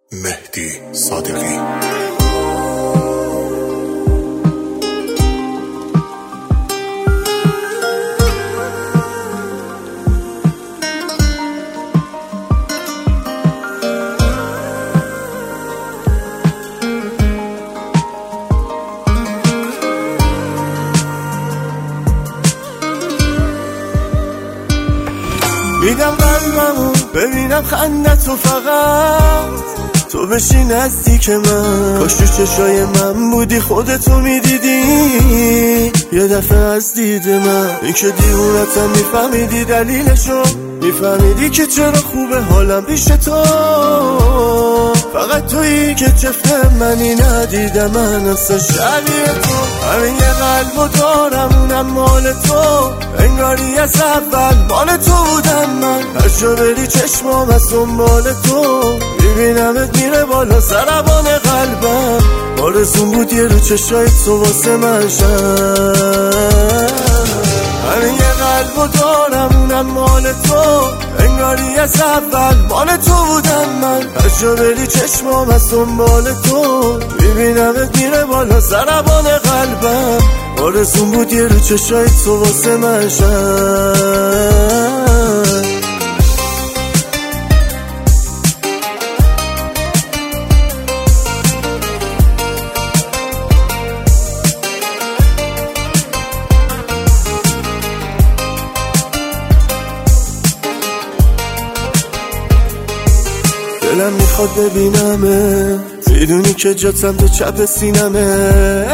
مهدی صادقی. میدم قلبمو ببینم خندتو، فقط تو بشی نزدیک من. کاش تو چشای من بودی، خودتو میدیدی یه دفعه از دید من. این که دیوونتم میفهمیدی دلیلشو، میفهمیدی که چرا خوبه حالم پیش تو. فقط تویی که چفت منی ندیدم، من اصلا شبیه تو. همین یه قلبو دارم اونم مال تو، انگاری از اول مال تو بودم من. هر جا بری چشمام از دنبال تو، میبینمت میره بالا ضربان قلبم. آرزوم بود یه رو چشای تو واسه من شم. همین یه قلبو دارم اونم مال تو، انگاری از اول مال تو بودم من. هر جا بری چشمام از دنبال تو، میبینمت میره بالا ضربان قلبم. آرزوم بود یه رو چشای تو واسه من شم. دلم میخواد ببینمه، میدونی که جاتم تو چپ سینمه.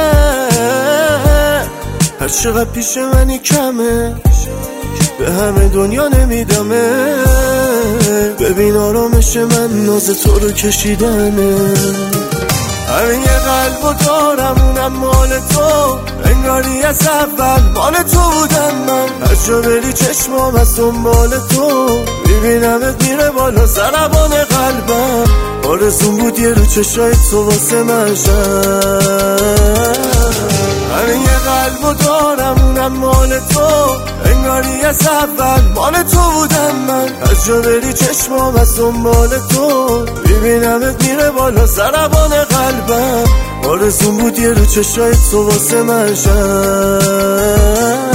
هر چقدر پیش منی کمه، به همه دنیا نمیدمه. ببین آرامش من ناز تو رو کشیدنه. همین یه قلبو دارم اونم مال تو، انگاری از اول مال تو بودم من. هر جا بری چشمام از دنبال تو، میبینمت میره بالا ضربان قلبم. آرزوم بود یه رو چشای تو واسه من شم. همین یه قلبو دارم اونم مال تو، انگاری از اول مال تو بودم من. هر جا بری چشمام از دنبال تو، میبینمت میره بالا ضربان قلبم. آرزوم بود یه رو چشای تو واسه من شم.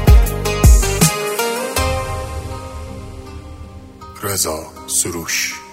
رضا سروش.